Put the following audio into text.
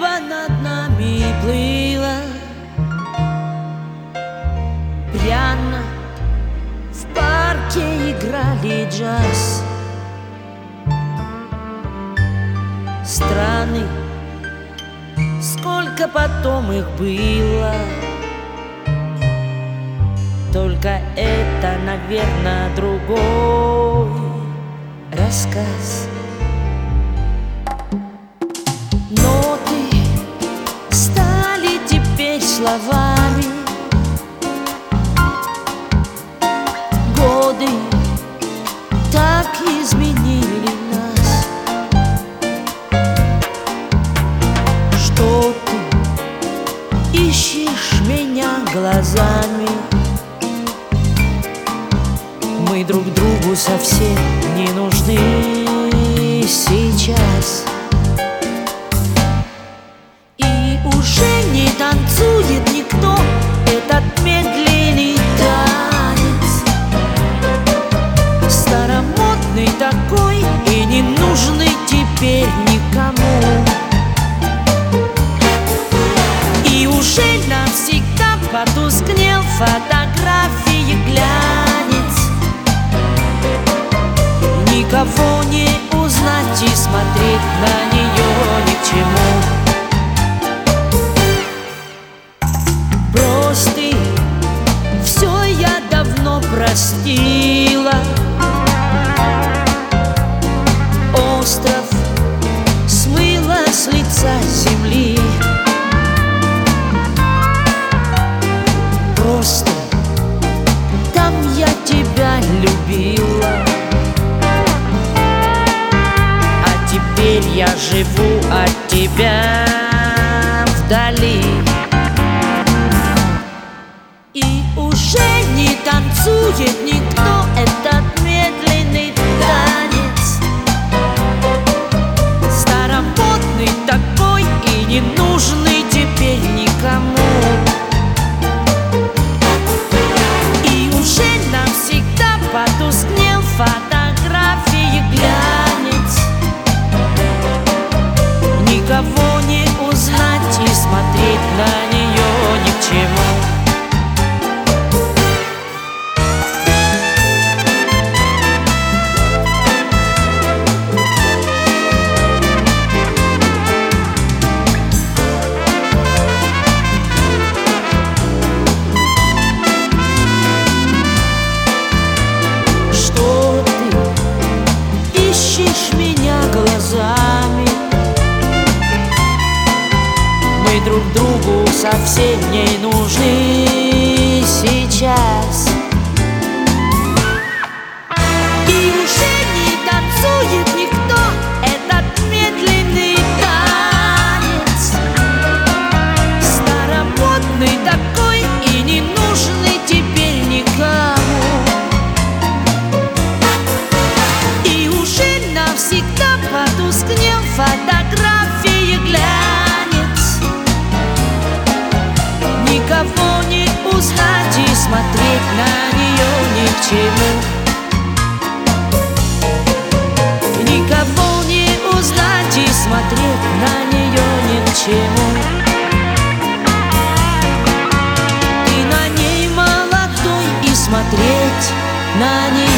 небо над нами плыло пряно, в парке играли джаз. Страны, сколько потом их было, только это, наверное, другой рассказ. Ноты стали теперь словами, годы так изменили нас. Что ты ищешь меня глазами? Мы друг другу совсем не нужны сейчас. И уже не танцует никто этот медленный танец, старомодный такой и не нужный теперь никому. И уже навсегда потускнел фотографии глянец, никого не узнать и смотреть на нее ни к чему. Брось ты, все я давно простила. Остров смыло с лица земли. Просто там я тебя любила, а теперь я живу от тебя вдали. И уже не танцует никто этот медленный танец, старомодный такой и не нужный теперь никому. И уже навсегда потускнел фотографии глянец, никого не узнать и смотреть на нее ни к чему. Меня глазами, мы друг другу совсем не нужны сейчас. И уже не танцует никто этот медленный танец, старомодный такой и не нужный теперь никому. Навсегда потускнел фотографии глянец, никого не узнать и смотреть на нее ни к чему. Никого не узнать и смотреть на нее ни к чему. Ты на ней молодой и смотреть на нее